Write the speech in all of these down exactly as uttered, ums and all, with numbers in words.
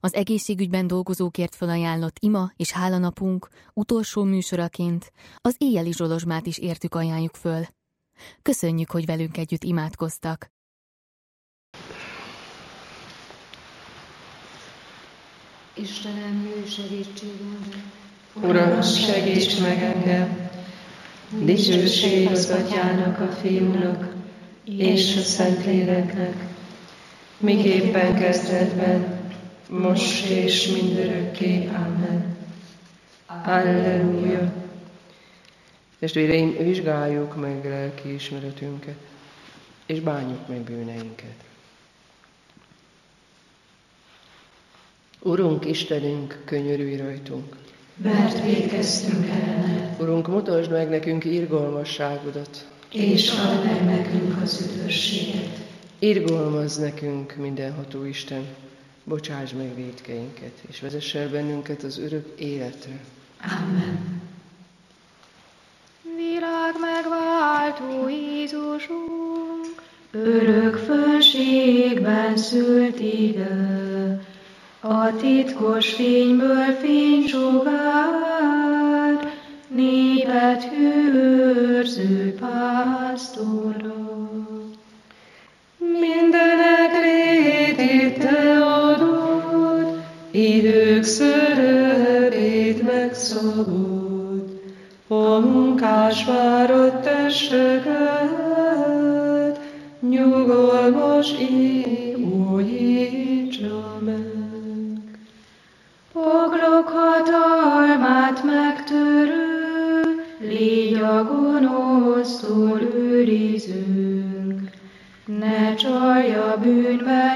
Az egészségügyben dolgozókért felajánlott ima és hálanapunk utolsó műsoraként az éjjeli zsolozsmát is értük ajánljuk föl. Köszönjük, hogy velünk együtt imádkoztak. Istenem, mű segítségemre! Uram, segíts meg engem! Dicsőség az Atyának, a Fiúnak és a Szentléleknek, miképpen kezdetben, most és mindörökké. Amen. Alleluja. Testvéreim, vizsgáljuk meg lelki ismeretünket, és bánjuk meg bűneinket. Urunk, Istenünk, könyörülj rajtunk! Mert vétkeztünk ellene. Urunk, mutasd meg nekünk irgalmasságodat, és add meg nekünk az üdvösséget. Irgalmazz nekünk, mindenható Isten, bocsáss meg vétkeinket, és vezess el bennünket az örök életre. Amen. Világ megváltó Jézusunk, örök fönségben szült ide, a titkos fényből fénysugár, népet hőrző pásztorra. Mindenek létét te adod, idők szörödét megszabod, a munkás fáradt testeket, nyugalmas éj újítsa meg. Poklok hatalmát megtörő, légy a gonosztól őrizünk, ne csalja bűnbe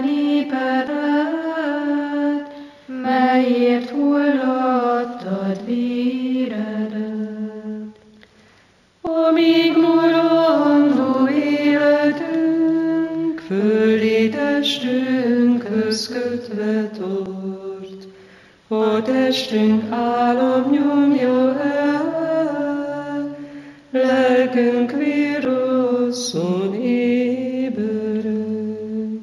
népedet, melyért hullattad véredet. Amíg mulandó életünk, földi testünkhöz kötve tart, a testünk álom nyomja el, lelkünk virrasszon éberen.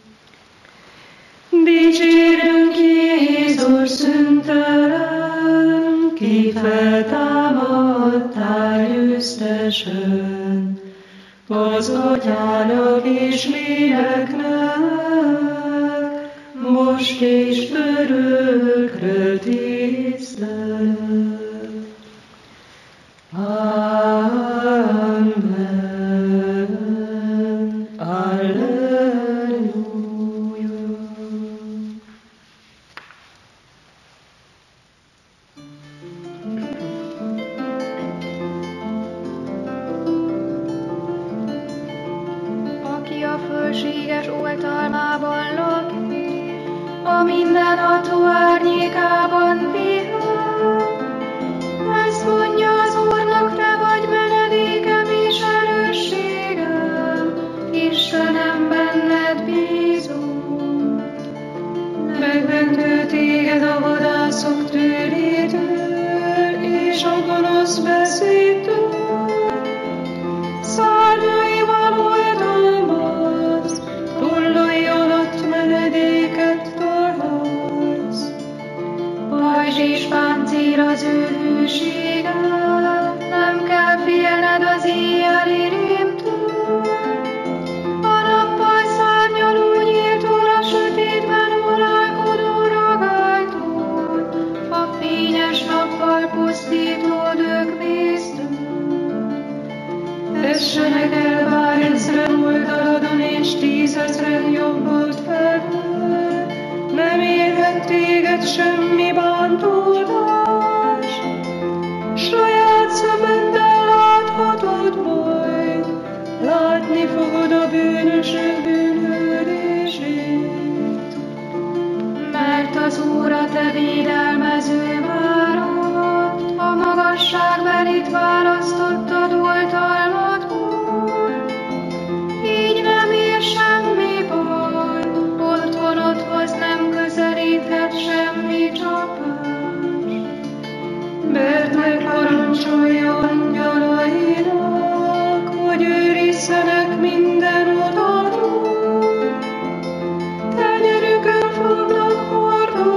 Dicsérünk Jézus szüntelen, ki feltámadtál győztesen, az Atyának és léleknek, most és örökre tisztelet. Amen. Alleluja. aki a fölséges oltalmában lakik, a mindenható árnyékában pihen. Ezt mondja az Úrnak, te vagy menedékem és erősségem, Istenem, benned bízom. Megmentő téged a vadászok tőrétől, és a gonosz beszédtől. Szárnyaival oltalmaz, tollai alatt menedéket találsz. Pajzs és páncél az ő hűsége, nem kell félned az éjjeli rémtől. A nappal szárnyaló nyíltól, a sötétben uralkodó ragálytól, a fényes nappal pusztító dögvésztől. Tessenek el bárezren oldaladon, és tízezren jobbod felől, nem érhet téged semmi bántódás. Saját szemeddel láthatod majd, látni fogod a bűnösök bűnhődését. Mert az Úr a te védelmező várat, a magasságbelit választottad oltalmadból. Így nem ér semmi baj, otthonodhoz nem közelíthet semmi csapás. Mert megparancsolja angyalainak, hogy őrizzenek minden odaról. Tenyerükön fognak hordani,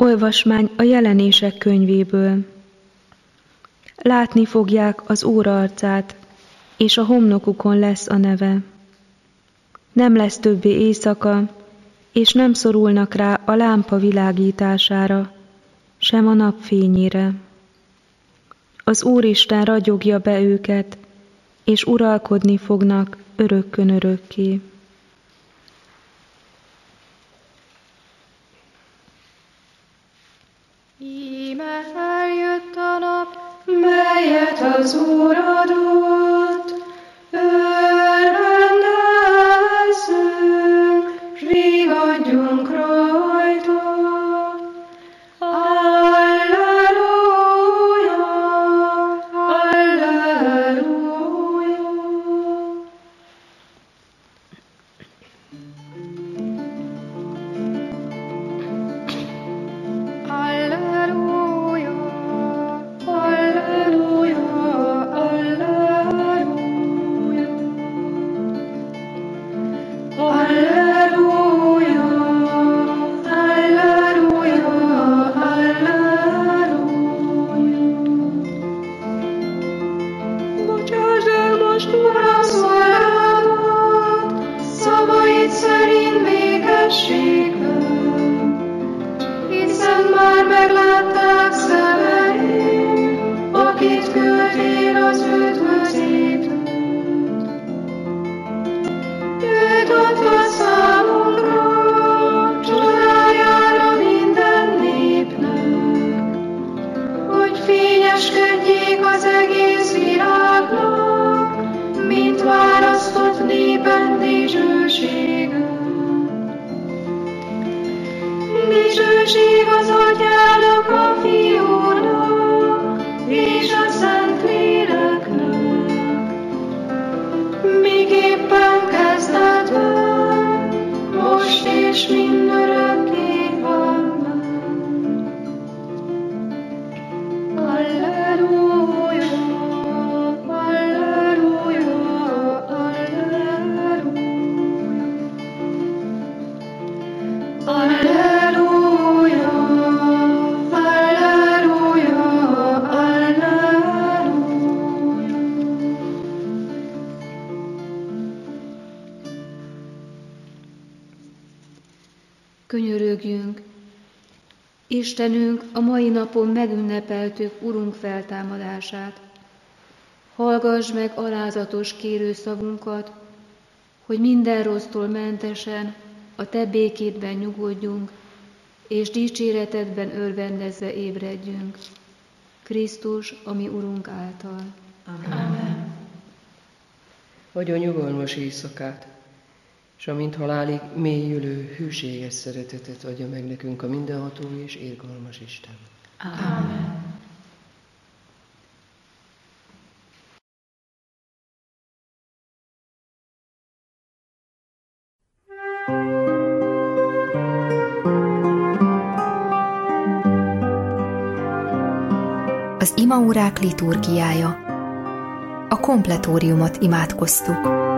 Olvasmány a Jelenések könyvéből. Látni fogják az Úr arcát, és a homlokukon lesz a neve. Nem lesz többé éjszaka, és nem szorulnak rá a lámpa világítására, sem a nap fényére. Az Úristen ragyogja be őket, és uralkodni fognak örökkön örökké. Íme eljött a nap, melyet az Úr adott, örvendezzünk, s vigadjunk rajta. Alleluja, alleluja. Alleluja, Alleluja, alleluja. Alleluja, alleluja, alleluja. Bocsásd el most, Uram, szolgálatot, szavaid szerint békességben, hiszen már meglátták szemeim, akit küldtél az üdvözítőt. Őt adta számunkra, csodájára minden népnek, hogy fényeskedjék az egész világnak, mint választott népen dicsősége. Dicsőség az Atyának, a Fiúnak, és a Szentléleknek, miképpen kezdetben, most és mindörökké. Amen. Alleluja, alleluja, alleluja. Alleluja, alleluja, alleluja. Könyörögjünk! Istenünk, a mai napon megünnepeltük Urunk feltámadását. Hallgass meg alázatos kérő szavunkat, hogy minden rossztól mentesen a Te békédben nyugodjunk, és dicséretedben örvendezve ébredjünk. Krisztus, a mi Urunk által. Amen. Adja nyugalmas éjszakát, és amint halálig mélyülő, hűséges szeretetet adja meg nekünk a mindenható és irgalmas Isten. Amen. Az imaórák liturgiája. A kompletóriumot imádkoztuk.